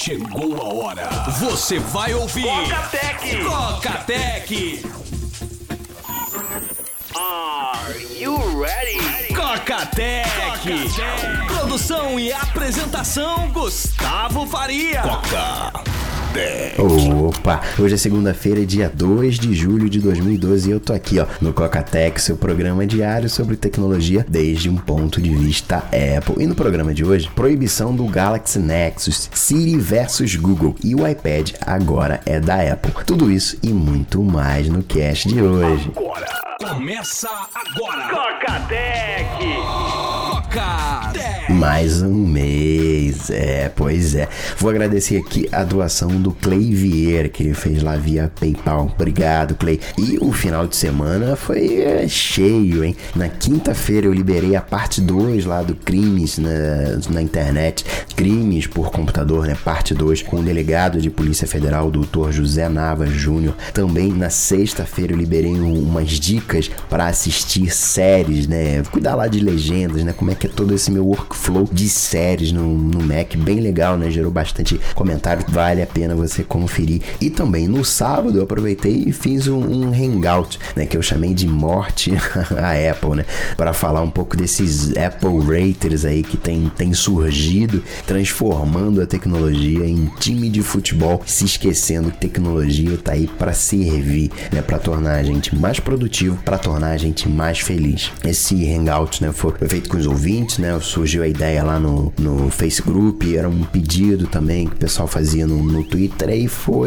Chegou a hora. Você vai ouvir Coca-Tech. Coca-Tech. Are you ready? Coca-Tech. Produção e apresentação Gustavo Faria. Coca-Tech. Opa, hoje é segunda-feira, dia 2 de julho de 2012 e eu tô aqui, no Coca-Tech, seu programa diário sobre tecnologia desde um ponto de vista Apple. E no programa de hoje, proibição do Galaxy Nexus, Siri versus Google e o iPad agora é da Apple. Tudo isso e muito mais no cast de hoje. Começa agora. Coca-Tech. Coca-Tech. Mais um mês, pois é. Vou agradecer aqui a doação do Clay Vieira, que ele fez lá via PayPal. Obrigado, Clay. E o final de semana foi cheio, hein? Na quinta-feira eu liberei a parte 2 lá do Crimes na internet. Crimes por computador, né? Parte 2, com o delegado de Polícia Federal, o Dr. José Navas Júnior. Também na sexta-feira eu liberei umas dicas para assistir séries, né? Cuidar lá de legendas, né? Como é que é todo esse meu workflow de séries no Mac, bem legal, né? Gerou bastante comentário, vale a pena você conferir. E também no sábado eu aproveitei e fiz um hangout, né? Que eu chamei de Morte a Apple, né? Para falar um pouco desses Apple Raters aí que tem surgido, transformando a tecnologia em time de futebol, se esquecendo que tecnologia tá aí para servir, né? Para tornar a gente mais produtivo, para tornar a gente mais feliz. Esse hangout, né? Foi feito com os ouvintes, né? Surgiu a ideia lá no Facebook Group, era um pedido também que o pessoal fazia no Twitter, aí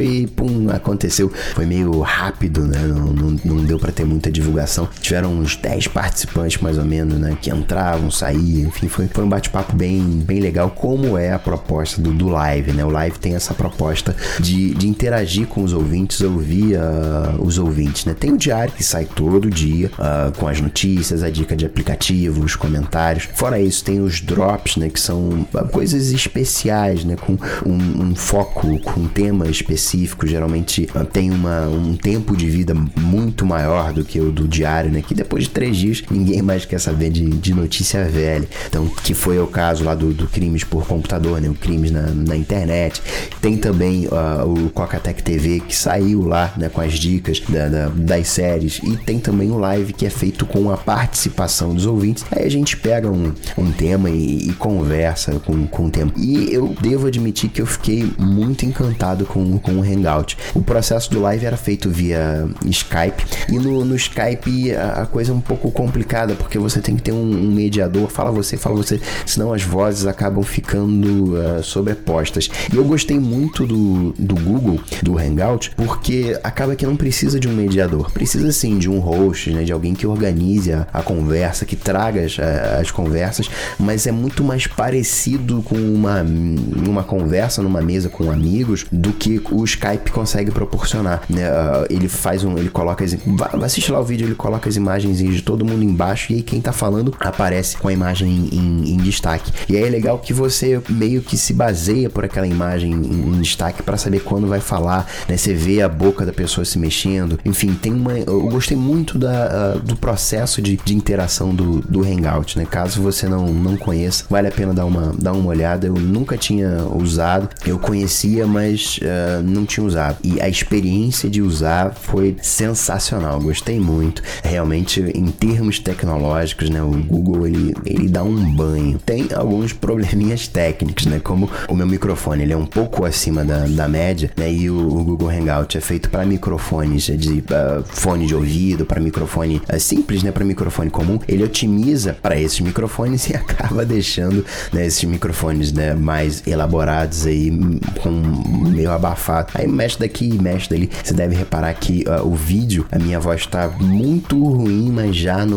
aconteceu. Foi meio rápido, né? Não deu pra ter muita divulgação. Tiveram uns 10 participantes, mais ou menos, né? Que entravam, saíam, enfim, foi um bate-papo bem legal, como é a proposta do Live, né? O Live tem essa proposta de interagir com os ouvintes, ouvir os ouvintes, né? Tem o diário que sai todo dia, com as notícias, a dica de aplicativo, os comentários. Fora isso, tem os drops, né, que são coisas especiais, né, com um foco, com tema específico. Geralmente tem um tempo de vida muito maior do que o do diário, né, que depois de 3 dias ninguém mais quer saber de notícia velha. Então, que foi o caso lá do Crimes por computador, né, o Crimes na internet. Tem também o Coca-Tech TV, que saiu lá, né, com as dicas das séries, e tem também o Live, que é feito com a participação dos ouvintes. Aí a gente pega um tema e conversa com o tema. E eu devo admitir que eu fiquei muito encantado com o Hangout. O processo do Live era feito via Skype, e no Skype a coisa é um pouco complicada, porque você tem que ter um mediador, fala você, senão as vozes acabam ficando sobrepostas. E eu gostei muito do Google, do Hangout, porque acaba que não precisa de um mediador, precisa sim de um host, né, de alguém que organize a conversa, que traga as conversas, mas é muito mais parecido com uma conversa numa mesa com amigos do que o Skype consegue proporcionar, né? Ele coloca assiste lá o vídeo, ele coloca as imagens de todo mundo embaixo, e aí quem tá falando aparece com a imagem em destaque. E aí é legal que você meio que se baseia por aquela imagem em destaque para saber quando vai falar, né? Você vê a boca da pessoa se mexendo, enfim, eu gostei muito do processo de interação do Hangout, né? Caso você não conheça, vale a pena dar uma olhada. Eu nunca tinha usado, eu conhecia, mas não tinha usado, e a experiência de usar foi sensacional, gostei muito. Realmente, em termos tecnológicos, né, o Google ele dá um banho. Tem alguns probleminhas técnicos, né, como o meu microfone, ele é um pouco acima da média, né, e o Google Hangout é feito para microfones de fone de ouvido, para microfone simples, né, para microfone comum. Ele otimiza para esses microfones e acaba deixando, né, esses microfones, né, mais elaborados aí, com meio abafado. Aí mexe daqui, mexe dali. Você deve reparar que o vídeo, a minha voz tá muito ruim, mas já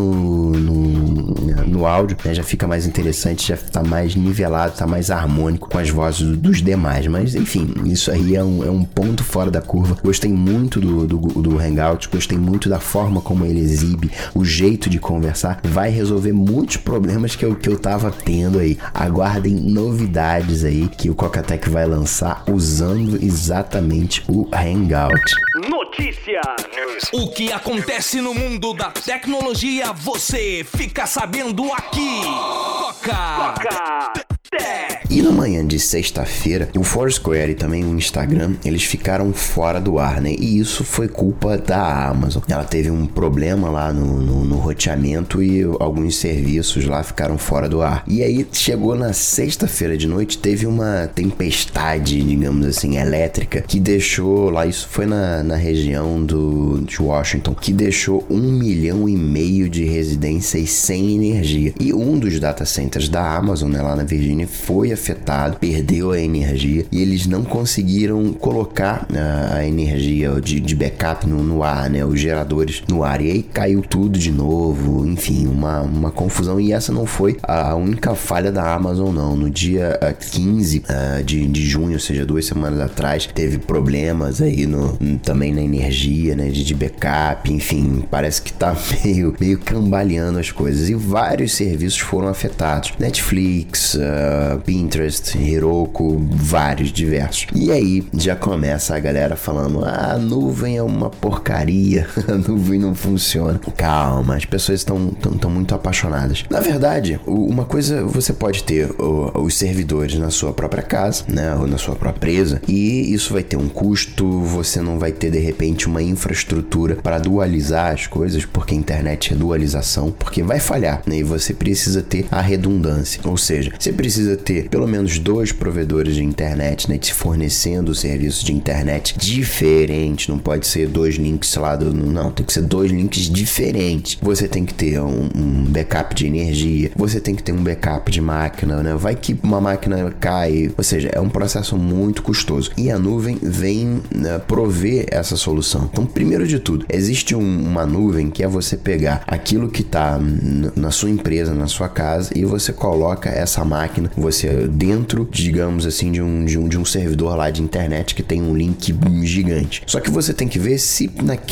no áudio, né, já fica mais interessante, já tá mais nivelado, tá mais harmônico com as vozes dos demais. Mas enfim, isso aí é um ponto fora da curva. Gostei muito do Hangout, gostei muito da forma como ele exibe, o jeito de conversar. Vai resolver muitos problemas que eu tava tendo aí. Aguardem novidades aí que o Coca-Tech vai lançar usando exatamente o Hangout. Notícia. O que acontece no mundo da tecnologia, você fica sabendo aqui. Coca-Tech. E na manhã de sexta-feira, o Foursquare e também o Instagram, eles ficaram fora do ar, né? E isso foi culpa da Amazon. Ela teve um problema lá no roteamento e alguns serviços lá ficaram fora do ar. E aí chegou na sexta-feira de noite, teve uma tempestade, digamos assim, elétrica, que deixou lá, isso foi na região de Washington, que deixou 1,5 milhão de residências sem energia. E um dos data centers da Amazon, né, lá na Virgínia, foi afetado, perdeu a energia e eles não conseguiram colocar a energia de backup no ar, né, os geradores no ar. E aí caiu tudo de novo, enfim, uma confusão. E essa não foi a única falha da Amazon, não. No dia 15 de junho, ou seja, 2 semanas atrás, teve problemas aí também na energia, né, de backup, enfim, parece que tá meio cambaleando as coisas. E vários serviços foram afetados. Netflix, Pinterest, Heroku, vários, diversos. E aí já começa a galera falando: a nuvem é uma porcaria, a nuvem não funciona. Calma, as pessoas estão muito apaixonadas. Na verdade, uma coisa, você pode ter os servidores na sua própria casa, né, ou na sua própria empresa, e isso vai ter um custo, você não vai ter de repente uma infraestrutura para dualizar as coisas, porque a internet é dualização, porque vai falhar, né, e você precisa ter a redundância, ou seja, você precisa ter pelo menos 2 provedores de internet, né, te fornecendo serviços de internet diferentes, não pode ser 2 links lá não, tem que ser 2 links diferentes. Você tem que ter um backup de energia, você tem que ter um backup de máquina, né, vai que uma máquina cai, ou seja, é um processo muito custoso e a nuvem vem prover essa solução. Então, primeiro de tudo, existe uma nuvem que é você pegar aquilo que está na sua empresa, na sua casa, e você coloca essa máquina, você dentro, digamos assim, de um servidor lá de internet que tem um link gigante. Só que você tem que ver se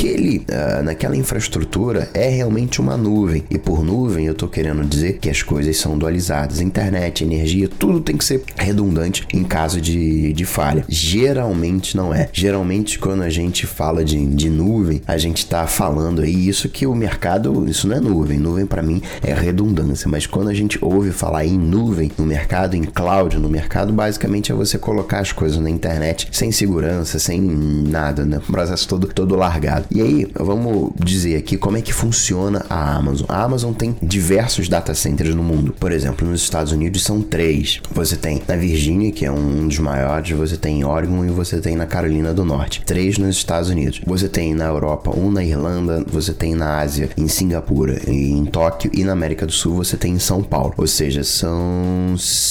naquela infraestrutura é realmente uma nuvem. E por nuvem eu tô querendo dizer que as coisas são dualizadas. Internet, energia, tudo tem que ser redundante em caso de falha. Geralmente não é. Geralmente quando a gente fala de nuvem, a gente tá falando aí isso que o mercado, isso não é nuvem. Nuvem para mim é redundância. Mas quando a gente ouve falar em nuvem no mercado, em cloud no mercado, basicamente é você colocar as coisas na internet sem segurança, sem nada, né? O processo todo largado. E aí, vamos dizer aqui como é que funciona a Amazon. A Amazon tem diversos data centers no mundo. Por exemplo, nos Estados Unidos são 3. Você tem na Virgínia, que é um dos maiores, você tem em Oregon e você tem na Carolina do Norte. 3 nos Estados Unidos. Você tem na Europa, um na Irlanda, você tem na Ásia, em Singapura e em Tóquio, e na América do Sul você tem em São Paulo. Ou seja, são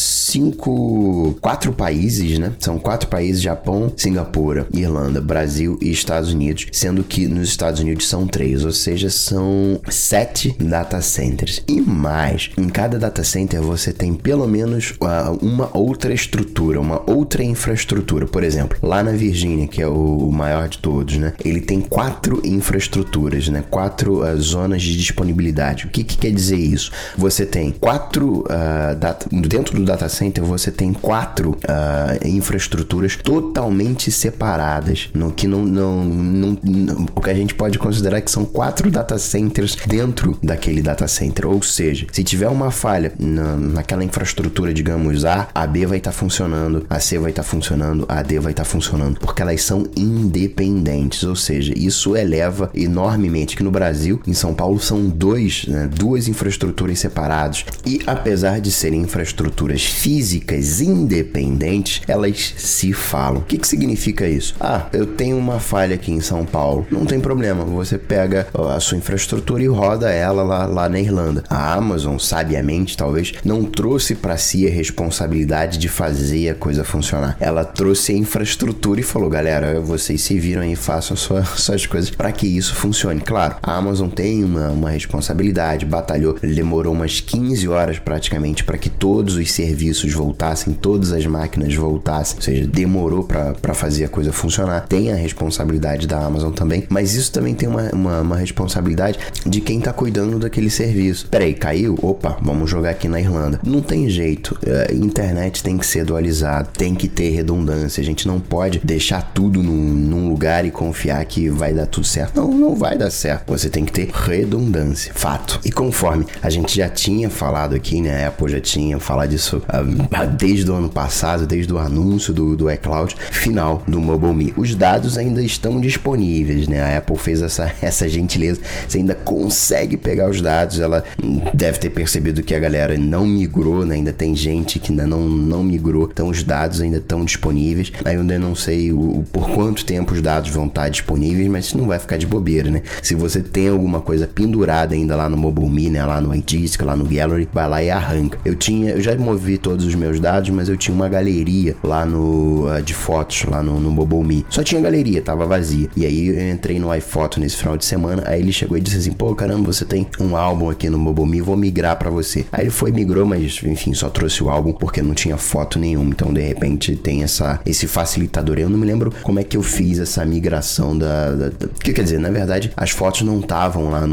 4 países, né? São 4 países: Japão, Singapura, Irlanda, Brasil e Estados Unidos, sendo que nos Estados Unidos são 3, ou seja, são 7 data centers. E mais, em cada data center você tem pelo menos uma outra estrutura, uma outra infraestrutura. Por exemplo, lá na Virgínia, que é o maior de todos, né? Ele tem 4 infraestruturas, né? 4 zonas de disponibilidade. O que quer dizer isso? Você tem 4 dentro do data center, você tem 4 infraestruturas totalmente separadas, no que o que a gente pode considerar que são 4 data centers dentro daquele data center. Ou seja, se tiver uma falha naquela infraestrutura, digamos, a B vai estar funcionando, a C vai estar funcionando, a D vai estar funcionando, porque elas são independentes. Ou seja, isso eleva enormemente. Que no Brasil, em São Paulo, são 2 infraestruturas separadas, e apesar de serem infraestruturas físicas independentes, elas se falam. O que significa isso? Eu tenho uma falha aqui em São Paulo. Não tem problema, você pega a sua infraestrutura e roda ela lá na Irlanda. A Amazon, sabiamente, talvez, não trouxe para si a responsabilidade de fazer a coisa funcionar. Ela trouxe a infraestrutura e falou: galera, vocês se viram aí, façam suas coisas para que isso funcione. Claro, a Amazon tem uma responsabilidade, batalhou, demorou umas 15 horas praticamente para que todos os serviços voltassem, todas as máquinas voltassem, ou seja, demorou para fazer a coisa funcionar. Tem a responsabilidade da Amazon também, mas isso também tem uma responsabilidade de quem tá cuidando daquele serviço. Peraí, caiu? Opa, vamos jogar aqui na Irlanda. Não tem jeito, internet tem que ser dualizado, tem que ter redundância. A gente não pode deixar tudo num lugar e confiar que vai dar tudo certo. Não vai dar certo. Você tem que ter redundância, fato. E conforme a gente já tinha falado aqui, né, a Apple já tinha falado disso desde o ano passado, desde o anúncio do iCloud final do MobileMe. Os dados ainda estão disponíveis, né? A Apple fez essa gentileza. Você ainda consegue pegar os dados. Ela deve ter percebido que a galera não migrou, né? Ainda tem gente que ainda não migrou. Então os dados ainda estão disponíveis. Aí eu ainda não sei por quanto tempo os dados vão estar disponíveis, mas isso não vai ficar de bobeira, né? Se você tem alguma coisa pendurada ainda lá no MobileMe, né? Lá no iDisk, lá no Gallery, vai lá e arranca. Eu já movi todos os meus dados, mas eu tinha uma galeria lá de fotos, lá no MobileMe. Só tinha galeria, tava vazia. E aí eu entrei no iPhoto nesse final de semana, aí ele chegou e disse assim, pô, caramba, você tem um álbum aqui no MobileMe, vou migrar pra você. Aí ele migrou, mas enfim, só trouxe o álbum porque não tinha foto nenhuma. Então, de repente, tem esse facilitador. Eu não me lembro como é que eu fiz essa migração que quer dizer, na verdade, as fotos não estavam lá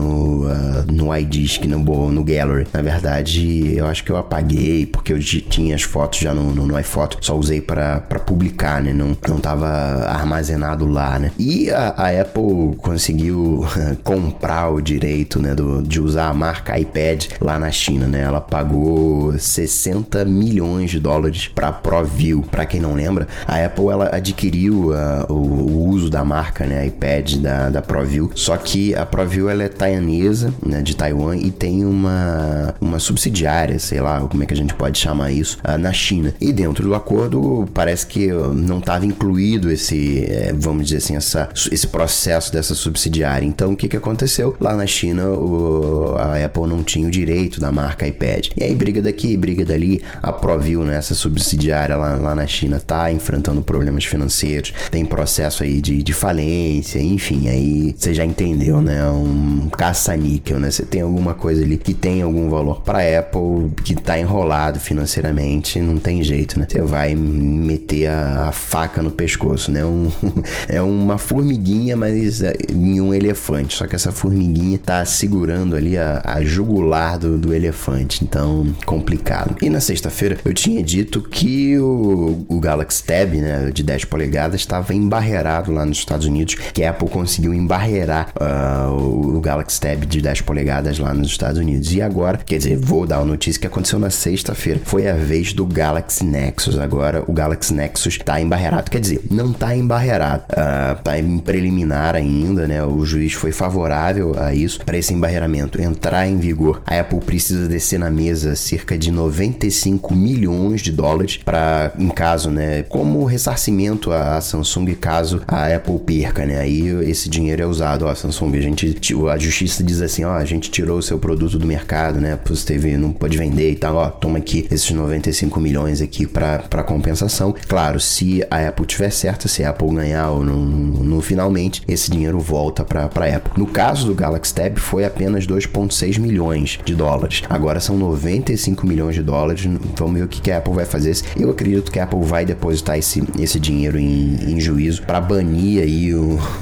no iDisk, no Gallery. Na verdade, eu acho que eu apaguei, porque eu tinha as fotos já no iPhoto, só usei pra publicar, né? Não tava armazenado lá, né? E a Apple conseguiu comprar o direito, né, de usar a marca iPad lá na China, né? Ela pagou $60 milhões pra ProView. Pra quem não lembra, a Apple ela adquiriu o uso da marca, né, iPad da ProView, só que a ProView ela é taiwanesa, né, de Taiwan, e tem uma subsidiária, sei lá, como é que a gente pode chamar isso, na China. E dentro do acordo, parece que não estava incluído vamos dizer assim, esse processo dessa subsidiária. Então, o que aconteceu? Lá na China, a Apple não tinha o direito da marca iPad. E aí, briga daqui, briga dali, a ProView, né, essa subsidiária lá na China, tá enfrentando problemas financeiros, tem processo aí de falência, enfim, aí você já entendeu, né, um caça-níquel, né, você tem alguma coisa ali que tem algum valor pra Apple, que tá enrolado financeiramente, não tem jeito, né, você vai meter a faca no pescoço, né, é uma formiguinha, mas em um elefante, só que essa formiguinha tá segurando ali a jugular do elefante, então complicado. E na sexta-feira eu tinha dito que o Galaxy Tab, né, de 10 polegadas estava embarreirado lá nos Estados Unidos, que a Apple conseguiu embarreirar o Galaxy Tab de 10 polegadas lá nos Estados Unidos. E agora, quer dizer, vou dar uma notícia que aconteceu na sexta-feira, foi a vez do Galaxy Nexus. Agora o Galaxy Nexus tá embarreirado, quer dizer, não tá embarreirado, tá em preliminar ainda, né, o juiz foi favorável a isso, para esse embarreiramento entrar em vigor. A Apple precisa descer na mesa cerca de $95 milhões para, em caso, né, como ressarcimento a Samsung caso a Apple perca, né, aí esse dinheiro é usado, ó, Samsung, a justiça diz assim, ó, a gente tirou o seu produto do mercado, né, você não pode vender e tal, ó, toma aqui esses 95 milhões aqui para compensação. Claro, se a Apple tiver certa, se a Apple ganhar ou não finalmente, esse dinheiro volta para Apple. No caso do Galaxy Tab foi apenas $2,6 milhões. Agora são $95 milhões. Vamos ver o que a Apple vai fazer. Eu acredito que a Apple vai depositar esse dinheiro em juízo para banir aí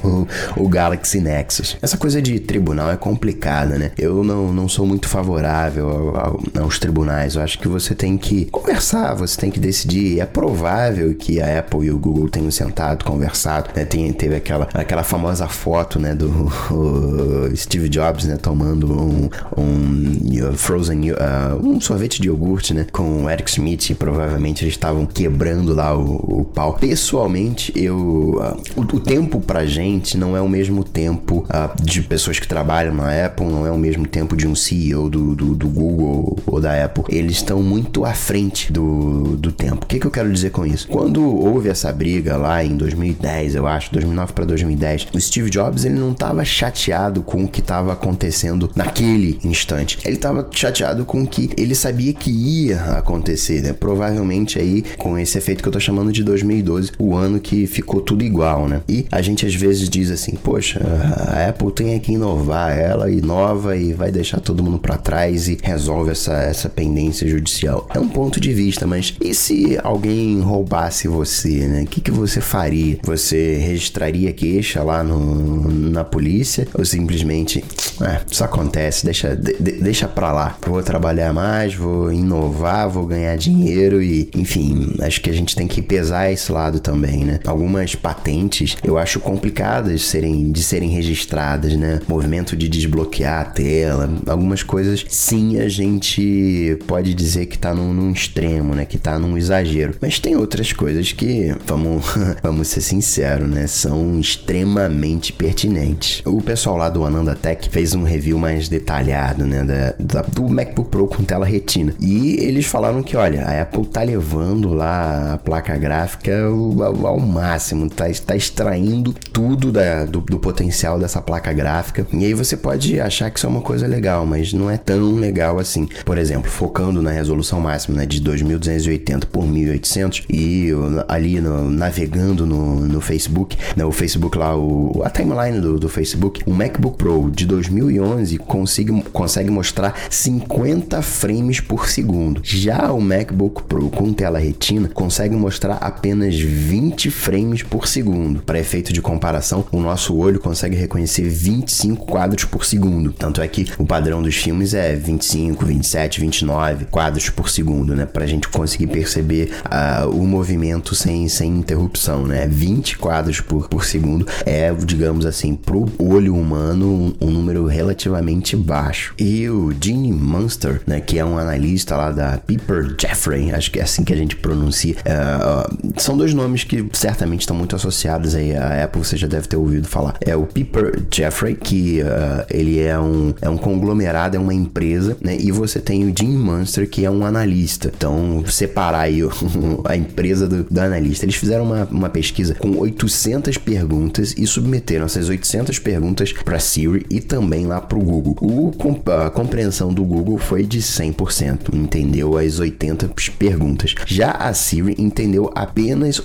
o Galaxy Nexus. Essa coisa de tribunal é complicada, né? Eu não sou muito favorável aos tribunais. Eu acho que você tem que conversar, você tem que decidir. É provável que a Apple e o Google tenham sentado, conversado, né? Teve aquela famosa foto, né, do Steve Jobs, né, tomando um frozen, um sorvete de iogurte, né, com o Eric Schmidt, e provavelmente eles estavam quebrando lá o pau. Pessoalmente, o tempo pra gente não é o mesmo tempo de pessoas que trabalham na Apple, não é o mesmo tempo de um CEO do Google ou da Apple. Eles estão muito à frente do tempo. O que eu quero dizer com isso? Quando houve essa briga lá em 2010, eu acho, 2009 para 2010, o Steve Jobs, ele não estava chateado com o que estava acontecendo naquele instante. Ele estava chateado com o que ele sabia que ia acontecer, né? Provavelmente aí com esse efeito que eu tô chamando de 2012, o ano que ficou tudo igual, né? E a gente às vezes diz assim, poxa, a Apple tem que inovar, ela inova e vai deixar todo mundo para trás e resolve essa pendência judicial. É um ponto de vista, mas e se alguém roubasse você, né? O que você faria? Você registraria queixa lá na polícia ou simplesmente, isso acontece, deixa pra lá, vou trabalhar mais, vou inovar, vou ganhar dinheiro e, enfim, acho que a gente tem que pesar esse lado também, né? Algumas patentes eu acho complicadas de serem registradas, né? Movimento de desbloquear a tela, algumas coisas sim a gente pode dizer que tá num num extremo, né? Que tá num exagero. Mas tem outras coisas que, vamos ser sinceros, né? São extremamente pertinentes. O pessoal lá do Ananda Tech fez um review mais detalhado, né? Do MacBook Pro com tela retina. E eles falaram que, olha, a Apple tá levando lá a placa gráfica ao máximo, tá extraindo tudo do potencial dessa placa gráfica. E aí você pode achar que isso é uma coisa legal, mas não é tão legal assim. Por exemplo, focando na resolução máxima, né, de 2280 por 1800 e ali navegando no Facebook, né, o Facebook lá, a timeline do Facebook, o MacBook Pro de 2011 consegue mostrar 50 frames por segundo. Já o MacBook Pro com tela retina consegue mostrar apenas 20 frames por segundo. Para efeito de comparação, o nosso olho consegue reconhecer 25 quadros por segundo. Tanto é que o padrão dos filmes é 25, 27, 29 quadros por segundo, né? Pra gente conseguir perceber o movimento sem interrupção, né? 20 quadros por segundo é, digamos assim, pro olho humano um número relativamente baixo. E o Gene Munster, né, que é um analista lá da Piper Jaffray, acho que é assim que a gente pronuncia, são dois nomes que certamente estão muito associados aí à Apple, você já deve ter ouvido falar. É o Piper Jaffray, que ele é um conglomerado, é uma empresa, né, e você tem o Gene Munster, que é um analista. Então, separar aí a empresa do analista. Eles fizeram uma pesquisa com 800 perguntas e submeteram essas 800 perguntas para Siri e também lá para o Google. A compreensão do Google foi de 100%, entendeu as 80 perguntas. Já a Siri entendeu apenas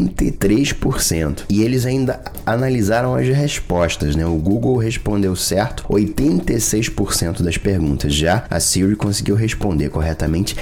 83%. E eles ainda analisaram as respostas, né? O Google respondeu certo 86% das perguntas. Já a Siri conseguiu responder corretamente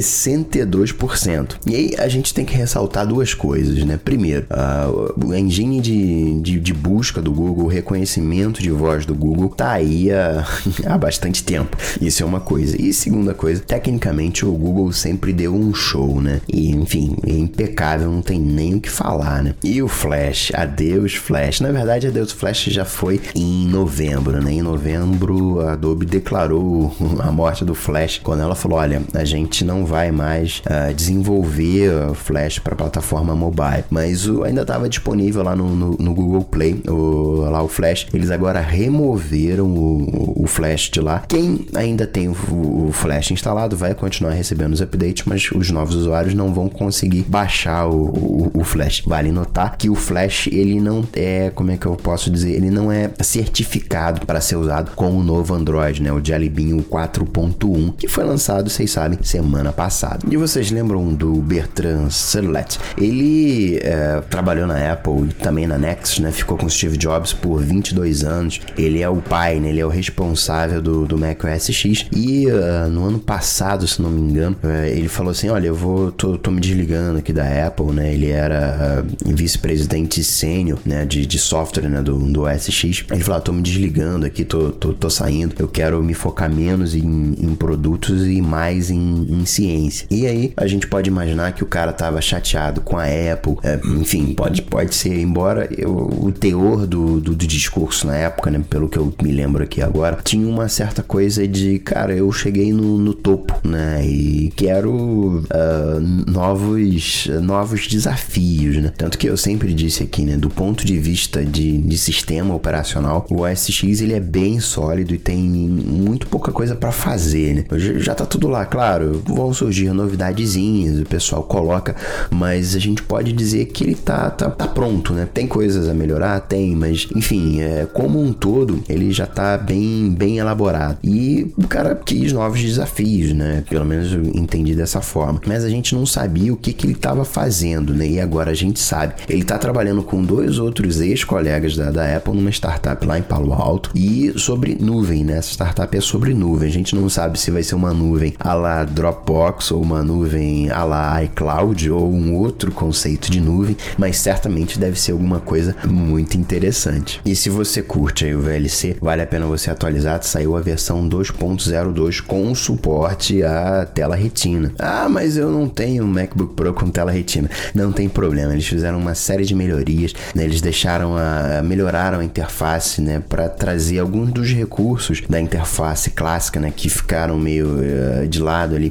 62%. E aí a gente tem que ressaltar duas coisas, né? Primeiro, o engine de busca do Google, o reconhecimento de voz do Google tá aí há bastante tempo. Isso é uma coisa. E segunda coisa, tecnicamente o Google sempre deu um show, né? E, enfim, é impecável, não tem nem o que falar, né? E o Flash, adeus Flash. Na verdade, adeus Flash já foi em novembro, né? Em novembro, a Adobe declarou a morte do Flash quando ela falou, olha, a gente não vai mais desenvolver Flash para plataforma mobile, mas ainda estava disponível lá no Google Play, o Flash. Eles agora removeram o Flash de lá. Quem ainda tem o Flash instalado vai continuar recebendo os updates, mas os novos usuários não vão conseguir baixar o Flash. Vale notar que o Flash, ele não é, como é que eu posso dizer, ele não é certificado para ser usado com o novo Android, né? O Jelly Bean 4.1, que foi lançado, vocês sabem, semana passada. E vocês lembram do Bertrand Serlet? Ele trabalhou na Apple e também na Nexus, né? Ficou com Steve Jobs por 22 anos. Ele é o pai, né? Ele é o responsável do Mac OS X. E no ano passado, se não me engano, ele falou assim, olha, tô me desligando aqui da Apple, né? Ele era vice-presidente sênior, né? De software, né? Do OS X. Ele falou, tô me desligando aqui, tô saindo. Eu quero me focar menos em produtos e mais em ciência. E aí, a gente pode imaginar que o cara tava chateado com a Apple. Enfim, pode ser, embora o teor do discurso na época, né? Pelo que eu me lembro aqui agora, tinha uma certa coisa de, cara, eu cheguei no topo, né? E quero novos desafios, né? Tanto que eu sempre disse aqui, né? Do ponto de vista de sistema operacional, o OS X, ele é bem sólido e tem muito pouca coisa para fazer, né? Já tá tudo lá, claro, vão surgir novidadezinhas, o pessoal coloca, mas a gente pode dizer que ele tá pronto, né? Tem coisas a melhorar? Tem, mas enfim, como um todo, ele já tá bem elaborado. E o cara quis novos desafios, né? Pelo menos eu entendi dessa forma. Mas a gente não sabia o que ele tava fazendo, né? E agora a gente sabe. Ele tá trabalhando com 2 outros ex-colegas da Apple numa startup lá em Palo Alto e sobre nuvem, né? Essa startup é sobre nuvem. A gente não sabe se vai ser uma nuvem à la Dropbox ou uma nuvem à la iCloud ou um outro conceito de nuvem, mas certamente deve ser alguma coisa muito interessante. E se você curte aí o VLC, vale a pena você atualizar. Saiu a versão 2.02 com suporte à tela retina. Ah, mas eu não tenho um MacBook Pro com tela retina. Não tem problema, eles fizeram uma série de melhorias, né? Eles melhoraram a interface, né? Para trazer alguns dos recursos da interface clássica, né? Que ficaram meio de lado ali com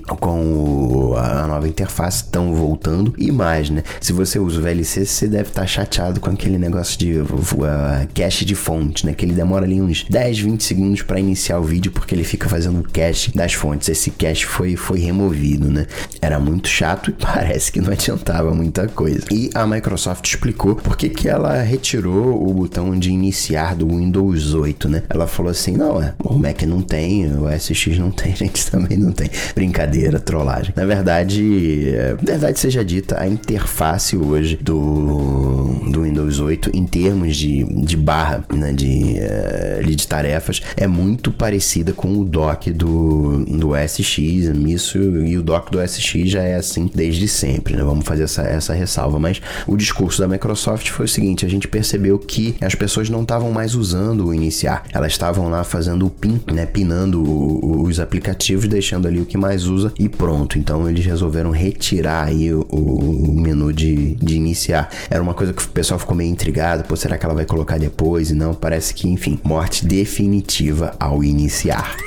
a nova interface estão voltando e mais, né? Se você usa o VLC, você deve estar chateado com aquele negócio de cache de fonte, né? Que ele demora ali uns 10, 20 segundos para iniciar o vídeo porque ele fica fazendo o cache das fontes. Esse cache foi removido, né? Era muito chato e parece que não adiantava muita coisa. E a Microsoft explicou por que ela retirou o botão de iniciar do Windows 8, né? Ela falou assim, não, o Mac não tem, o SX não tem, a gente também não tem. Brincadeira, trollagem. Na verdade, seja dita, a interface hoje do Windows 8 em termos de barra, né, de tarefas, é muito parecida com o dock do SX, isso, e o dock do SX já é assim desde sempre, né? Vamos fazer essa ressalva, mas o discurso da Microsoft foi o seguinte, a gente percebeu que as pessoas não estavam mais usando o iniciar, elas estavam lá fazendo o pin, né, pinando os aplicativos, deixando ali o que mais usa e pronto. Então eles resolveram retirar aí o menu de iniciar. Era uma coisa que o pessoal ficou meio intrigado, pô, será que ela vai colocar depois? E não, parece que, enfim, morte definitiva ao iniciar.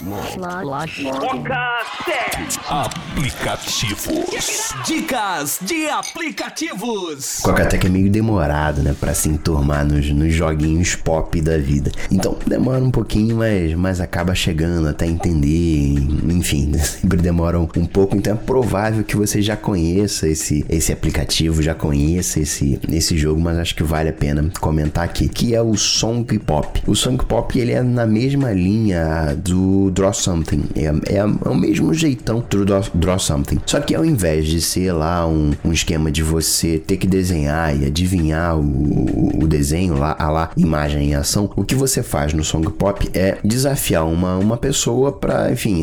Aplicativos. Dicas de aplicativos. Cocatec é meio demorado, né, pra se enturmar nos joguinhos pop da vida. Então demora um pouquinho, mas acaba chegando até entender. Enfim, sempre demora um pouco. Então é provável que você já conheça esse aplicativo, já conheça esse jogo, mas acho que vale a pena comentar aqui, que é o Song Pop. O Song Pop, ele é na mesma linha do Draw Something, é o mesmo jeitão do Draw Something, só que ao invés de ser lá um esquema de você ter que desenhar e adivinhar o desenho lá imagem em ação, o que você faz no Song Pop é desafiar uma pessoa pra, enfim,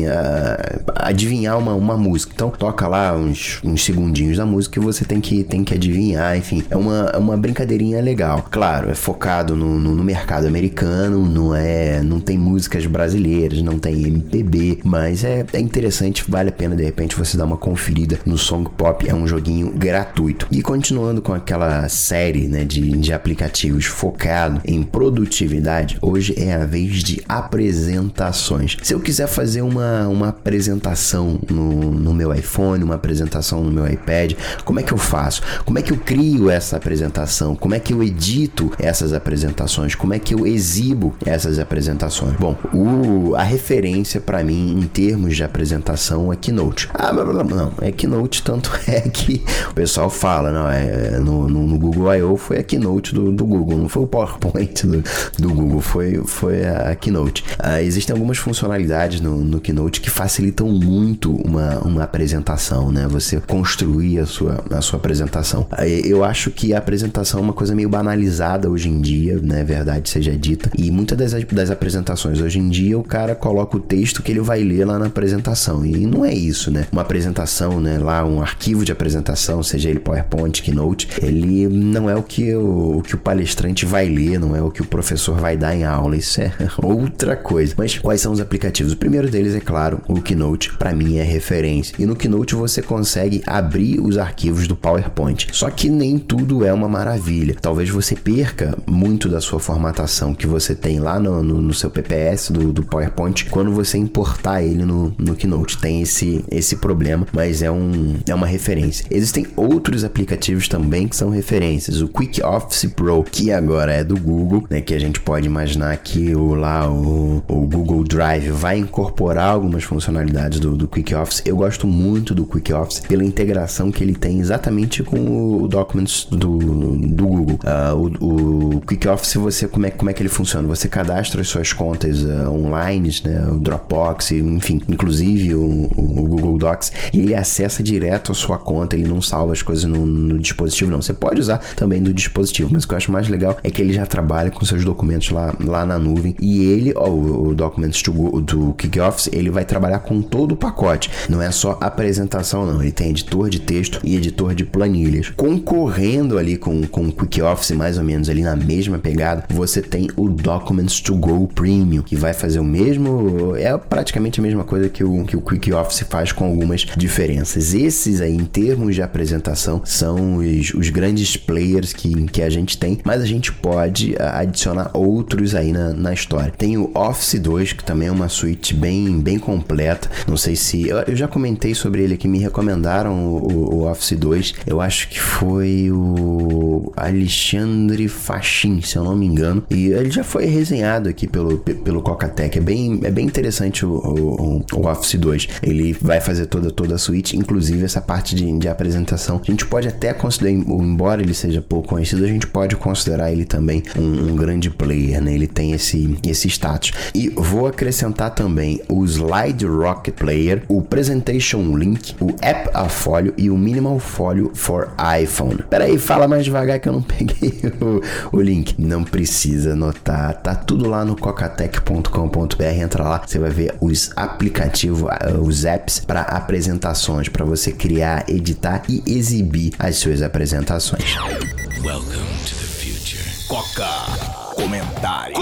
adivinhar uma música. Então toca lá uns segundinhos da música e você tem que adivinhar, enfim, é uma brincadeirinha legal. Claro, é focado no mercado americano, não tem músicas brasileiras, não tem MPB, mas é interessante, vale a pena de repente você dar uma conferida no Song Pop, é um joguinho gratuito. E continuando com aquela série, né, de aplicativos focado em produtividade, hoje é a vez de apresentações. Se eu quiser fazer uma apresentação no meu iPhone, uma apresentação no meu iPad, como é que eu faço? Como é que eu crio essa apresentação? Como é que eu edito essas apresentações? Como é que eu exibo essas apresentações? Bom, a referência para mim em termos de apresentação é Keynote. Não, é Keynote, tanto é que o pessoal fala, não, no Google I.O. foi a Keynote do Google, não foi o PowerPoint do Google, foi a Keynote. Existem algumas funcionalidades no Keynote que facilitam muito uma apresentação, né? Você construir a sua apresentação. Eu acho que a apresentação é uma coisa meio banalizada hoje em dia, né? Verdade seja dita. E muitas das apresentações hoje em dia o cara coloca o texto que ele vai ler lá na apresentação. E não é isso, né? Uma apresentação, né? Lá um arquivo de apresentação, seja ele PowerPoint, Keynote, ele não é o que o palestrante vai ler, não é o que o professor vai dar em aula. Isso é outra coisa. Mas quais são os aplicativos? O primeiro deles é, claro, o Keynote. Para mim é referência. E no Keynote você consegue abrir os arquivos do PowerPoint. Só que nem tudo é uma maravilha. Talvez você perca muito da sua formatação que você tem lá no seu PPS do PowerPoint quando você importar ele no Keynote. Tem esse problema, mas é uma referência. Existem outros aplicativos também que são referências. O Quick Office Pro, que agora é do Google, né, que a gente pode imaginar que o Google Drive vai incorporar algumas funcionalidades do Quick Office. Eu gosto muito do Quick Office pela integração que ele tem exatamente com o Documents do Google. O Quick Office, como é que ele funciona? Você cadastra as suas contas online, né, o Dropbox, enfim, inclusive o Google Docs, e ele acessa direto a sua conta, ele não salva as coisas no dispositivo, não. Você pode usar também no dispositivo, mas o que eu acho mais legal é que ele já trabalha com seus documentos lá na nuvem, e ele, o Documents do Quick Office, ele vai trabalhar com todo o pacote, não é só apresentação não, ele tem editor de texto e editor de planilhas. Concorrendo ali com o Quick Office Office mais ou menos ali na mesma pegada, você tem o Documents to Go Premium, que vai fazer o mesmo, é praticamente a mesma coisa que o Quick Office faz, com algumas diferenças. Esses aí, em termos de apresentação, são os grandes players que a gente tem, mas a gente pode adicionar outros aí na história. Tem o Office 2, que também é uma suite bem completa. Não sei se... Eu já comentei sobre ele aqui, me recomendaram o Office 2. Eu acho que foi o Alexandre Fachin, se eu não me engano. E ele já foi resenhado aqui pelo Cocatec. É bem interessante o Office 2. Ele vai fazer toda a suite, inclusive essa parte de apresentação. A gente pode até considerar, embora ele seja pouco conhecido, a gente pode considerar ele também um grande player, né? Ele tem esse status. E vou acrescentar também o Slide Rocket Player, o Presentation Link, o App a Folio e o Minimal Folio for iPhone. Peraí, fala mais devagar que eu não peguei o link. Não precisa anotar, tá tudo lá no cocatec.com.br. Entra lá, você vai ver os aplicativos, os apps para apresentações, para você criar, editar e exibir as suas apresentações. Welcome to the future. Coca. Comentários.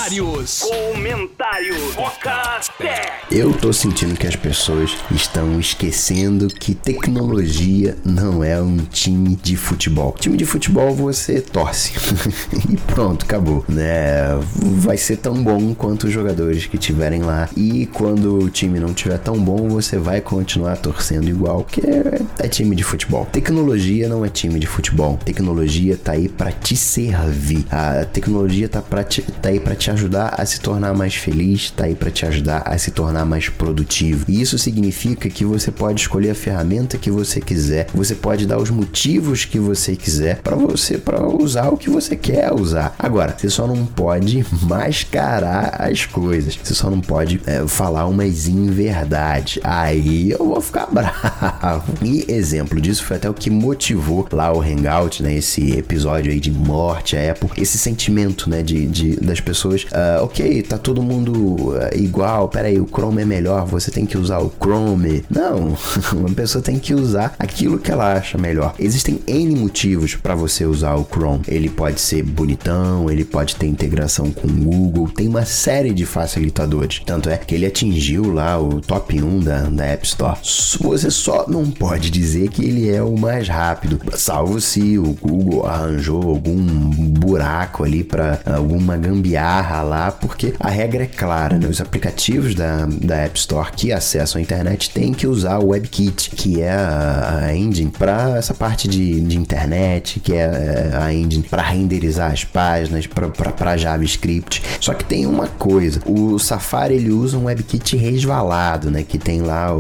Cocatec. Eu tô sentindo que as pessoas estão esquecendo que tecnologia não é um time de futebol. Time de futebol você torce e pronto, acabou, né? Vai ser tão bom quanto os jogadores que tiverem lá, e quando o time não tiver tão bom, você vai continuar torcendo igual, que é time de futebol. Tecnologia não é time de futebol. Tecnologia tá aí pra te servir. A tecnologia tá aí pra te ajudar a se tornar mais feliz, tá aí pra te ajudar a se tornar mais produtivo. E isso significa que você pode escolher a ferramenta que você quiser, você pode dar os motivos que você quiser para usar o que você quer usar. Agora, você só não pode mascarar as coisas, você só não pode falar umas inverdades. Aí eu vou ficar bravo. E exemplo disso foi até o que motivou lá o Hangout, né? Esse episódio aí de morte à Apple, esse sentimento, né? Das pessoas, ok, tá todo mundo igual, peraí, o Chrome é melhor, você tem que usar o Chrome. Não, uma pessoa tem que usar aquilo que ela acha melhor. Existem N motivos para você usar o Chrome. Ele pode ser bonitão, ele pode ter integração com o Google, tem uma série de facilitadores. Tanto é que ele atingiu lá o top 1 da App Store. Você só não pode dizer que ele é o mais rápido, salvo se o Google arranjou algum buraco ali para alguma gambiarra lá, porque a regra é clara, né? Os aplicativos da App Store que acessam a internet têm que usar o WebKit, que é a engine para essa parte de internet, que é a engine para renderizar as páginas, para JavaScript. Só que tem uma coisa, o Safari ele usa um WebKit resvalado, né? Que tem lá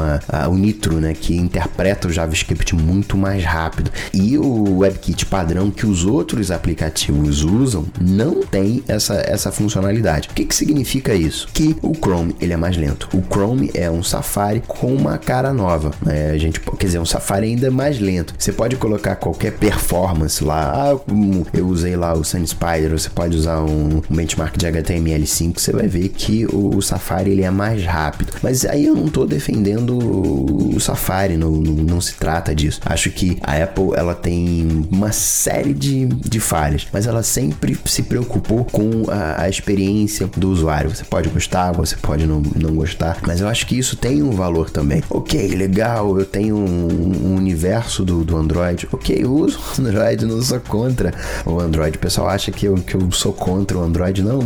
o Nitro, né? Que interpreta o JavaScript muito mais rápido. E o WebKit padrão que os outros aplicativos usam não tem essa funcionalidade. O que significa isso? Que o Chrome ele é mais lento. O Chrome é um Safari com uma cara nova, né? Quer dizer, um Safari ainda mais lento. Você pode colocar qualquer performance lá. Eu usei lá o SunSpider, você pode usar um benchmark de HTML5, você vai ver que o Safari ele é mais rápido. Mas aí eu não tô defendendo o Safari, não se trata disso. Acho que a Apple ela tem uma série de falhas, mas ela sempre se preocupou com a experiência do usuário. Você pode gostar, você pode não gostar, mas eu acho que isso tem um valor também. Ok, legal, eu tenho um universo do Android. Ok, eu uso o Android, não sou contra o Android. O pessoal acha que eu sou contra o Android. Não,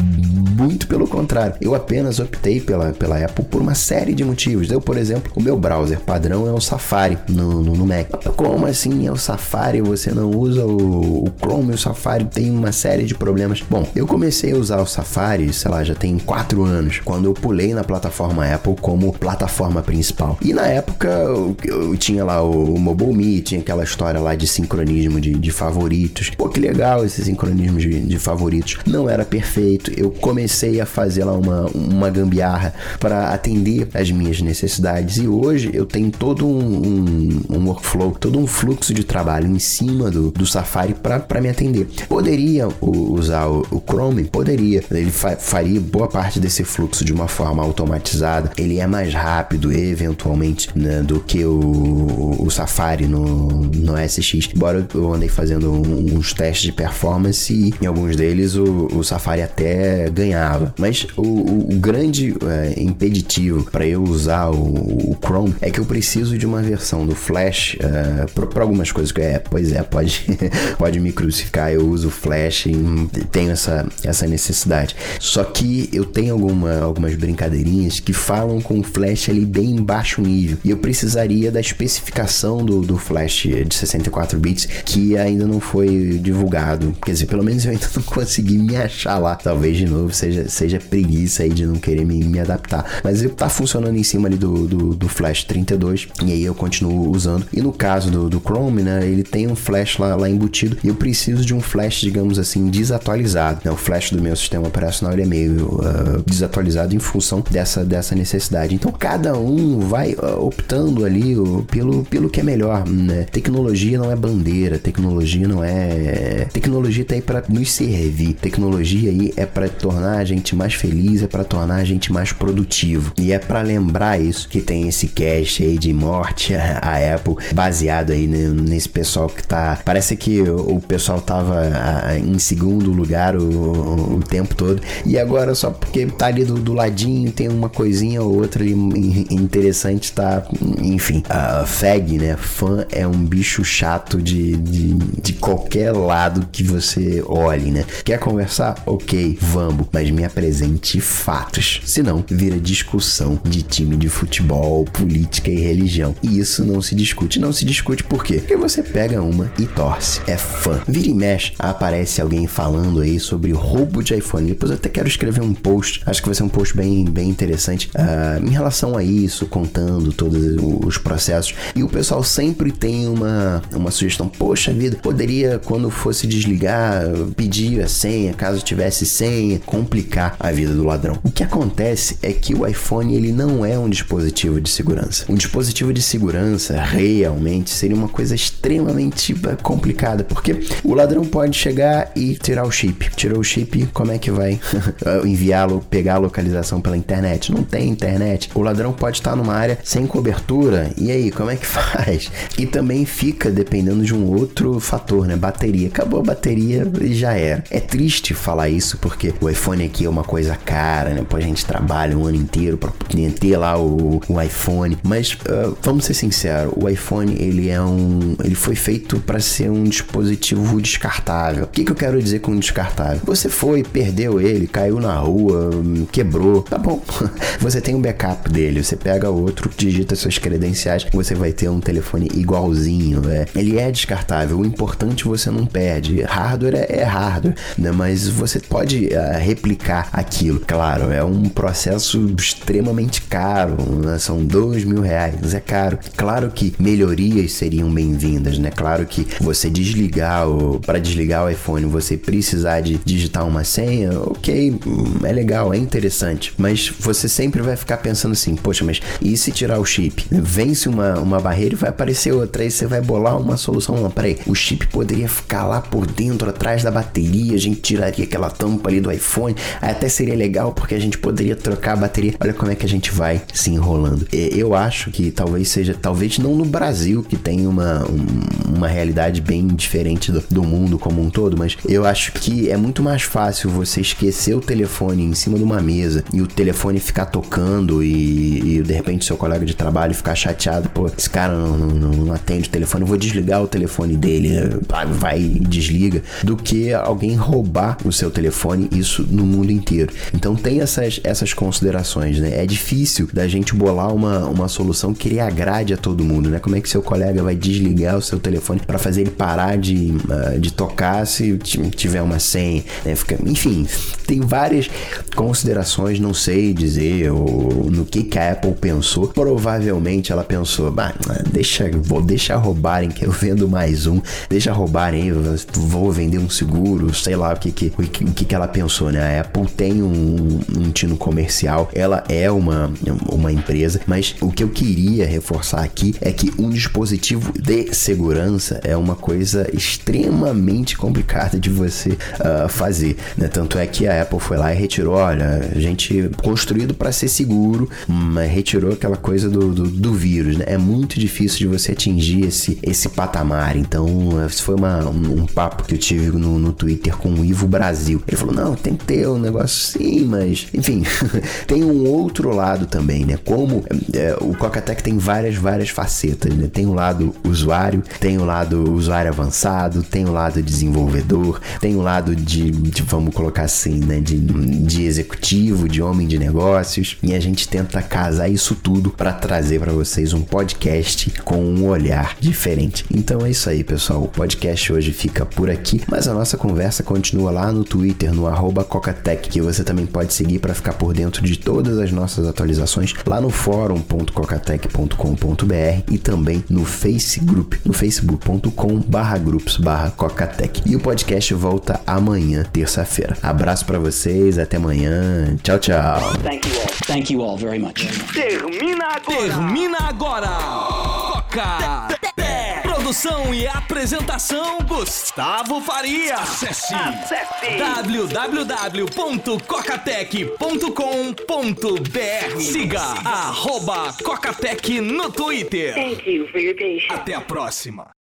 muito pelo contrário. Eu apenas optei pela Apple por uma série de motivos. Por exemplo, o meu browser padrão é o Safari no Mac. Como assim é o Safari? Você não usa o Chrome? O Safari tem uma série de problemas. Bom, eu comecei a usar o Safari, sei lá, já tem 4 anos, quando eu pulei na plataforma Apple como plataforma principal. E na época eu tinha lá o MobileMe, tinha aquela história lá de sincronismo de favoritos. Pô, que legal esse sincronismo de favoritos. Não era perfeito. Eu comecei a fazer lá uma gambiarra para atender as minhas necessidades, e hoje eu tenho todo um workflow, todo um fluxo de trabalho em cima do Safari para me atender. Poderia usar usar o Chrome, poderia. Ele faria boa parte desse fluxo de uma forma automatizada. Ele é mais rápido, eventualmente, né, do que o Safari no SX. Embora eu andei fazendo uns testes de performance e em alguns deles o Safari até ganhava. Mas o grande impeditivo para eu usar o Chrome é que eu preciso de uma versão do Flash para algumas coisas que pode me crucificar. Eu uso Flash e tenho essa necessidade. Só que eu tenho algumas brincadeirinhas que falam com o Flash ali bem em baixo nível, e eu precisaria da especificação do Flash de 64 bits que ainda não foi divulgado. Quer dizer, pelo menos eu ainda não consegui me achar lá. Talvez de novo seja preguiça aí de não querer me adaptar, mas ele tá funcionando em cima ali do Flash 32, e aí eu continuo usando. E no caso do Chrome, né, ele tem um Flash lá embutido, e eu preciso de um Flash, digamos assim, desatualizado, né? O Flash do meu sistema operacional ele é meio desatualizado em função dessa necessidade. Então cada um vai optando ali pelo que é melhor, né? Tecnologia não é bandeira, tecnologia tá aí para nos servir. Tecnologia aí é para tornar a gente mais feliz, é para tornar a gente mais produtivo. E é para lembrar isso que tem esse cast aí de morte a Apple, baseado aí nesse pessoal que tá... Parece que o pessoal tava em segundo lugar o tempo todo, e agora só porque tá ali do ladinho tem uma coisinha ou outra ali interessante, tá? Enfim, fag, né? Fã é um bicho chato de qualquer lado que você olhe, né? Quer conversar? Ok, vamos, mas me apresente fatos. Senão, vira discussão de time de futebol, política e religião. E isso não se discute. Não se discute por quê? Porque você pega uma e torce. É fã. Vira e mexe, aparece alguém falando aí sobre roubo de iPhone. Depois eu até quero escrever um post. Acho que vai ser um post bem interessante em relação a isso, contando todos os processos. E o pessoal sempre tem uma sugestão. Poxa vida, poderia, quando fosse desligar, pedir a senha, caso tivesse senha, complicar a vida do ladrão. O que acontece é que o iPhone, ele não é um dispositivo de segurança. Um dispositivo de segurança, realmente, seria uma coisa extremamente complicada, porque o ladrão pode chegar e tirar o chip. Tirou o chip, como é que vai enviá-lo, pegar a localização pela internet? Não tem internet. O ladrão pode estar numa área sem cobertura, e aí, como é que faz? E também fica dependendo de um outro fator, né? Bateria. Acabou a bateria e já era. É triste falar isso, porque o iPhone aqui é uma coisa cara, né? Pô, a gente trabalha um ano inteiro pra ter lá o iPhone, mas vamos ser sinceros, o iPhone, ele foi feito para ser um dispositivo descartável. O que eu quero dizer com descartável? Você perdeu ele, caiu na rua, quebrou, tá bom. Você tem um backup dele, você pega outro, digita suas credenciais, você vai ter um telefone igualzinho, né? Ele é descartável, o importante você não perde. Hardware é hardware, né? Mas você pode replicar aquilo. Claro, é um processo extremamente caro, né? São R$2.000, é caro. Claro que melhorias seriam bem-vindas, né? Claro que você para desligar o iPhone, você precisar de digitar uma senha, ok, é legal, é interessante, mas você sempre vai ficar pensando assim, poxa, mas e se tirar o chip? Vence uma barreira e vai aparecer outra, aí você vai bolar uma solução. Não, peraí, o chip poderia ficar lá por dentro, atrás da bateria, a gente tiraria aquela tampa ali do iPhone, aí até seria legal, porque a gente poderia trocar a bateria. Olha como é que a gente vai se enrolando. Eu acho que talvez não no Brasil, que tem uma realidade bem diferente do mundo como um todo, mas eu acho que é muito mais fácil você esquecer o telefone em cima de uma mesa e o telefone ficar tocando e de repente seu colega de trabalho ficar chateado, pô, esse cara não atende o telefone, eu vou desligar o telefone dele, vai e desliga, do que alguém roubar o seu telefone, isso no mundo inteiro. Então tem essas considerações, né? É difícil da gente bolar uma solução que agrade a todo mundo, né? Como é que seu colega vai desligar o seu telefone para fazer ele parar de tocar se tiver uma senha, né? Enfim, tem várias considerações, não sei dizer no que a Apple pensou. Provavelmente ela pensou, vou deixar roubarem, que eu vendo mais um, deixa roubarem, vou vender um seguro, sei lá o que ela pensou, né? A Apple tem um tino comercial, ela é uma empresa, mas o que eu queria reforçar aqui é que um dispositivo de segurança é uma coisa extremamente complicada de você fazer, né? Tanto é que a Apple foi lá e retirou, olha, a gente construído para ser seguro, mas retirou aquela coisa do vírus, né? É muito difícil de você atingir esse patamar. Então, esse foi um papo que eu tive no Twitter com o Ivo Brasil. Ele falou, não, tem que ter um negócio sim, mas... Enfim, tem um outro lado também, né? Como o Coca-Tech tem várias facetas, né? Tem o lado usuário, tem o lado usuário avançado, tem o lado desenvolvedor, tem o lado de vamos colocar assim, né? De executivo, de homem de negócios. E a gente tenta casar isso tudo para trazer para vocês um podcast com um olhar diferente. Então é isso aí, pessoal. O podcast hoje fica por aqui, mas a nossa conversa continua lá no Twitter, no @Cocatech, que você também pode seguir para ficar por dentro de todas as nossas atualizações lá no forum.cocatech.com.br e também no Facebook, no facebook.com/grupos/Cocatech. E o podcast volta amanhã, terça-feira. Abraço para vocês, até amanhã. Tchau, tchau. Thank you all very much. Termina agora. Coca. Produção e apresentação Gustavo Faria. Acesse www.cocatech.com.br. Siga @Cocatech no Twitter. Thank you for your patience. Até a próxima.